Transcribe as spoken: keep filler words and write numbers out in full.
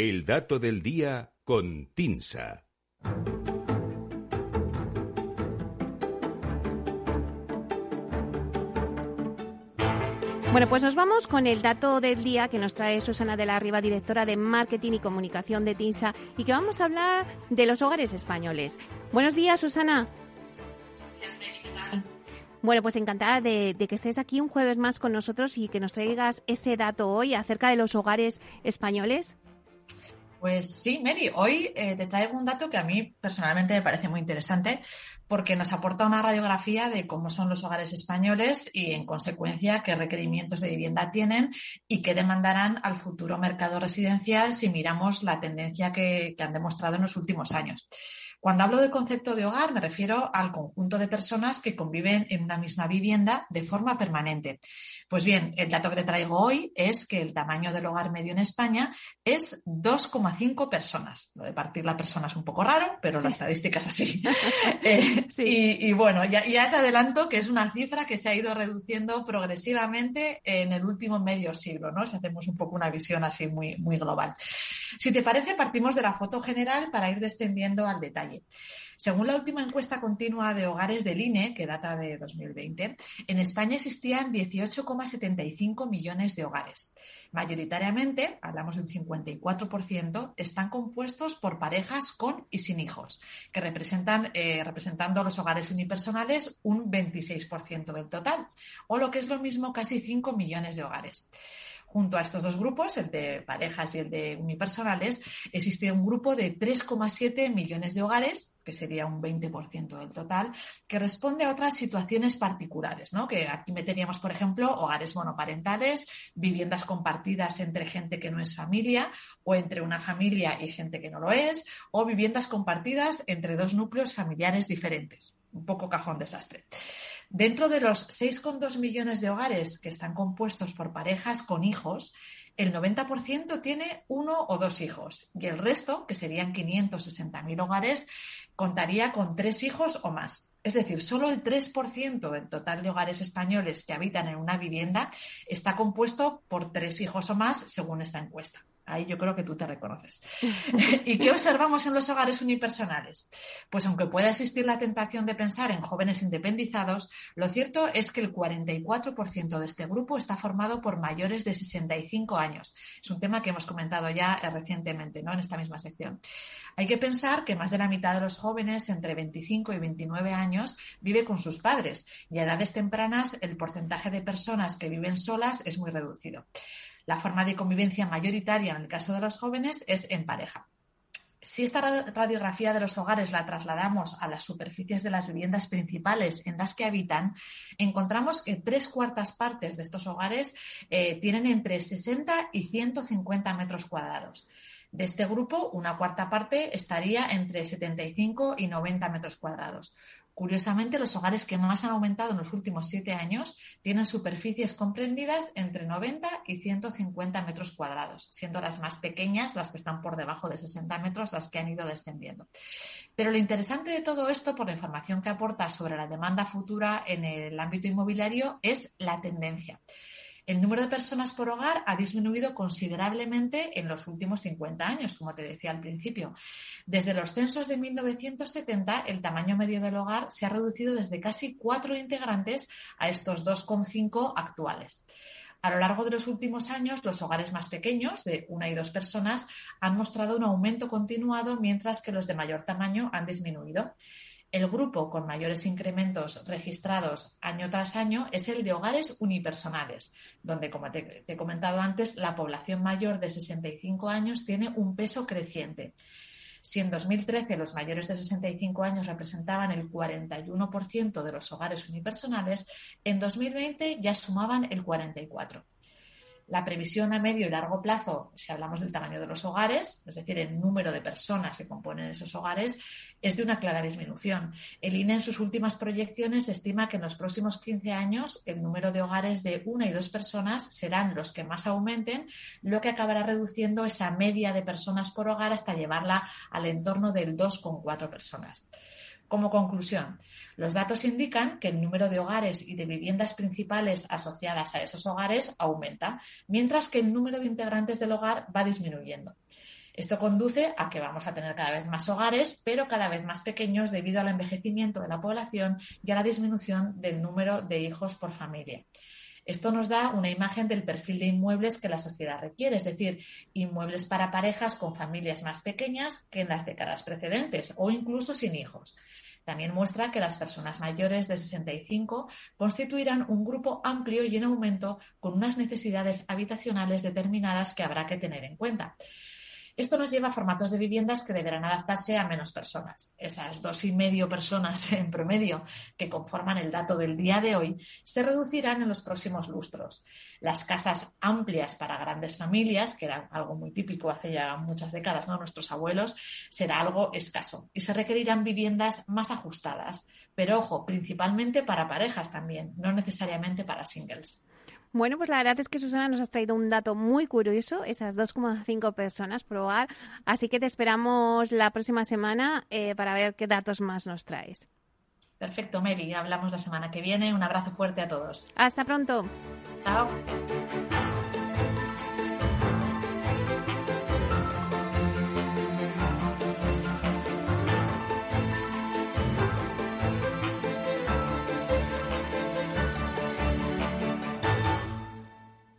El dato del día con TINSA. Bueno, pues nos vamos con el dato del día que nos trae Susana de la Riva, directora de Marketing y Comunicación de TINSA, y que vamos a hablar de los hogares españoles. Buenos días, Susana. Buenos días, ¿qué tal? Bueno, pues encantada de, de que estés aquí un jueves más con nosotros y que nos traigas ese dato hoy acerca de los hogares españoles. Pues sí, Mary, hoy eh, te traigo un dato que a mí personalmente me parece muy interesante porque nos aporta una radiografía de cómo son los hogares españoles y, en consecuencia, qué requerimientos de vivienda tienen y qué demandarán al futuro mercado residencial si miramos la tendencia que, que han demostrado en los últimos años. Cuando hablo del concepto de hogar, me refiero al conjunto de personas que conviven en una misma vivienda de forma permanente. Pues bien, el dato que te traigo hoy es que el tamaño del hogar medio en España es dos coma cinco personas. Lo de partir la persona es un poco raro, pero sí. La estadística es así. eh, sí. y, y bueno, ya, ya te adelanto que es una cifra que se ha ido reduciendo progresivamente en el último medio siglo, ¿no? Si hacemos un poco una visión así muy, muy global. Si te parece, partimos de la foto general para ir descendiendo al detalle. Según la última encuesta continua de hogares del I N E, que data de dos mil veinte, en España existían dieciocho coma setenta y cinco millones de hogares. Mayoritariamente, hablamos de un cincuenta y cuatro por ciento, están compuestos por parejas con y sin hijos, que representan, eh, representando los hogares unipersonales, un veintiséis por ciento del total, o lo que es lo mismo, casi cinco millones de hogares. Junto a estos dos grupos, el de parejas y el de unipersonales, existe un grupo de tres coma siete millones de hogares, que sería un veinte por ciento del total, que responde a otras situaciones particulares, ¿no? Que aquí meteríamos, por ejemplo, hogares monoparentales, viviendas compartidas entre gente que no es familia o entre una familia y gente que no lo es, o viviendas compartidas entre dos núcleos familiares diferentes. Un poco cajón desastre. Dentro de los seis coma dos millones de hogares que están compuestos por parejas con hijos, el noventa por ciento tiene uno o dos hijos y el resto, que serían quinientos sesenta mil hogares, contaría con tres hijos o más. Es decir, solo el tres por ciento del total de hogares españoles que habitan en una vivienda está compuesto por tres hijos o más, según esta encuesta. Ahí yo creo que tú te reconoces. ¿Y qué observamos en los hogares unipersonales? Pues aunque pueda existir la tentación de pensar en jóvenes independizados, lo cierto es que el cuarenta y cuatro por ciento de este grupo está formado por mayores de sesenta y cinco años. Es un tema que hemos comentado ya recientemente, ¿no?, en esta misma sección. Hay que pensar que más de la mitad de los jóvenes entre veinticinco y veintinueve años vive con sus padres y a edades tempranas el porcentaje de personas que viven solas es muy reducido. La forma de convivencia mayoritaria en el caso de los jóvenes es en pareja. Si esta radiografía de los hogares la trasladamos a las superficies de las viviendas principales en las que habitan, encontramos que tres cuartas partes de estos hogares eh, tienen entre sesenta y ciento cincuenta metros cuadrados. De este grupo, una cuarta parte estaría entre setenta y cinco y noventa metros cuadrados. Curiosamente, los hogares que más han aumentado en los últimos siete años tienen superficies comprendidas entre noventa y ciento cincuenta metros cuadrados, siendo las más pequeñas, las que están por debajo de sesenta metros, las que han ido descendiendo. Pero lo interesante de todo esto, por la información que aporta sobre la demanda futura en el ámbito inmobiliario, es la tendencia. El número de personas por hogar ha disminuido considerablemente en los últimos cincuenta años, como te decía al principio. Desde los censos de mil novecientos setenta, el tamaño medio del hogar se ha reducido desde casi cuatro integrantes a estos dos coma cinco actuales. A lo largo de los últimos años, los hogares más pequeños, de una y dos personas, han mostrado un aumento continuado, mientras que los de mayor tamaño han disminuido. El grupo con mayores incrementos registrados año tras año es el de hogares unipersonales, donde, como te, te he comentado antes, la población mayor de sesenta y cinco años tiene un peso creciente. Si en dos mil trece los mayores de sesenta y cinco años representaban el cuarenta y uno por ciento de los hogares unipersonales, en dos mil veinte ya sumaban el cuarenta y cuatro por ciento. La previsión a medio y largo plazo, si hablamos del tamaño de los hogares, es decir, el número de personas que componen esos hogares, es de una clara disminución. El I N E en sus últimas proyecciones estima que en los próximos quince años el número de hogares de una y dos personas serán los que más aumenten, lo que acabará reduciendo esa media de personas por hogar hasta llevarla al entorno del dos coma cuatro personas. Como conclusión, los datos indican que el número de hogares y de viviendas principales asociadas a esos hogares aumenta, mientras que el número de integrantes del hogar va disminuyendo. Esto conduce a que vamos a tener cada vez más hogares, pero cada vez más pequeños debido al envejecimiento de la población y a la disminución del número de hijos por familia. Esto nos da una imagen del perfil de inmuebles que la sociedad requiere, es decir, inmuebles para parejas con familias más pequeñas que en las décadas precedentes o incluso sin hijos. También muestra que las personas mayores de sesenta y cinco constituirán un grupo amplio y en aumento con unas necesidades habitacionales determinadas que habrá que tener en cuenta. Esto nos lleva a formatos de viviendas que deberán adaptarse a menos personas. Esas dos y medio personas en promedio que conforman el dato del día de hoy se reducirán en los próximos lustros. Las casas amplias para grandes familias, que era algo muy típico hace ya muchas décadas, ¿no? Nuestros abuelos, será algo escaso y se requerirán viviendas más ajustadas. Pero ojo, principalmente para parejas también, no necesariamente para singles. Bueno, pues la verdad es que, Susana, nos has traído un dato muy curioso, esas dos coma cinco personas por hogar, así que te esperamos la próxima semana eh, para ver qué datos más nos traes. Perfecto, Mary, hablamos la semana que viene. Un abrazo fuerte a todos. Hasta pronto. Chao.